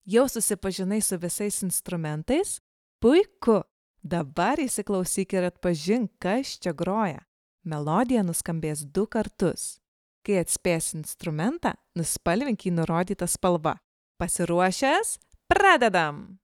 Jau susipažinai su visais instrumentais? Puiku! Dabar įsiklausyk ir atpažink, kas čia groja. Melodija nuskambės 2 kartus. Kai atspėsi instrumentą, nuspalvink jį nurodytą spalva. Pasiruošęs? Pradedam!